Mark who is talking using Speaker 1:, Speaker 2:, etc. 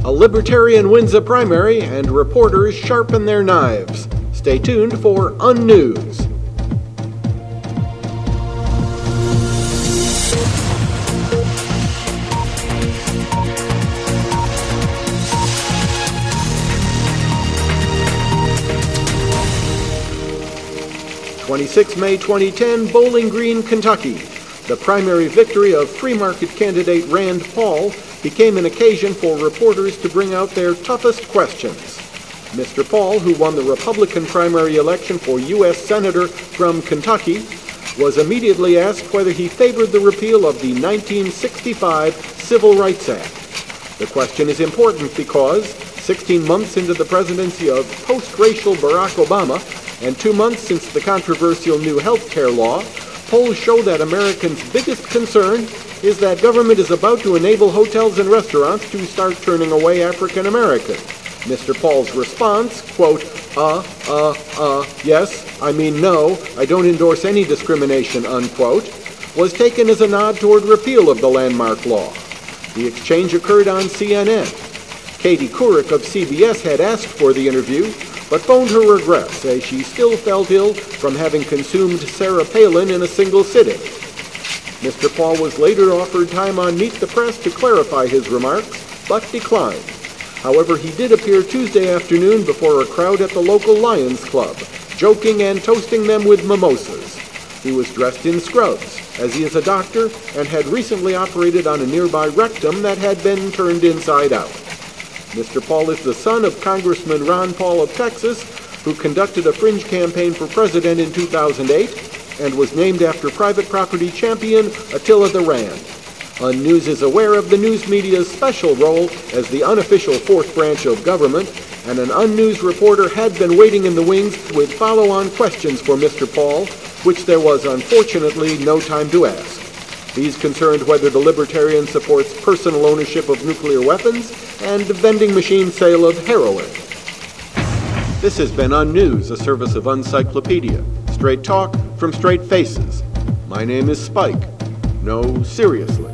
Speaker 1: A Libertarian wins a primary and reporters sharpen their knives. Stay tuned for Unnews. May 2010, Bowling Green, Kentucky. The primary victory of free market candidate Rand Paul became an occasion for reporters to bring out their toughest questions. Mr. Paul, who won the Republican primary election for U.S. Senator from Kentucky, was immediately asked whether he favored the repeal of the 1965 Civil Rights Act. The question is important because 16 months into the presidency of post-racial Barack Obama and 2 months since the controversial new health care law, polls show that Americans' biggest concern is that government is about to enable hotels and restaurants to start turning away African Americans. Mr. Paul's response, quote, yes, I mean no, I don't endorse any discrimination, unquote, was taken as a nod toward repeal of the landmark law. The exchange occurred on CNN. Katie Couric of CBS had asked for the interview, but phoned her regrets as she still felt ill from having consumed Sarah Palin in a single sitting. Mr. Paul was later offered time on Meet the Press to clarify his remarks, but declined. However, he did appear Tuesday afternoon before a crowd at the local Lions Club, joking and toasting them with mimosas. He was dressed in scrubs, as he is a doctor and had recently operated on a nearby rectum that had been turned inside out. Mr. Paul is the son of Congressman Ron Paul of Texas, who conducted a fringe campaign for president in 2008 and was named after private property champion Attila the Rand. Unnews is aware of the news media's special role as the unofficial fourth branch of government, and an Unnews reporter had been waiting in the wings with follow-on questions for Mr. Paul, which there was unfortunately no time to ask. These concerned whether the Libertarian supports personal ownership of nuclear weapons and vending machine sale of heroin. This has been Unnews, a service of Uncyclopedia. Straight talk from straight faces. My name is Spike. No, seriously.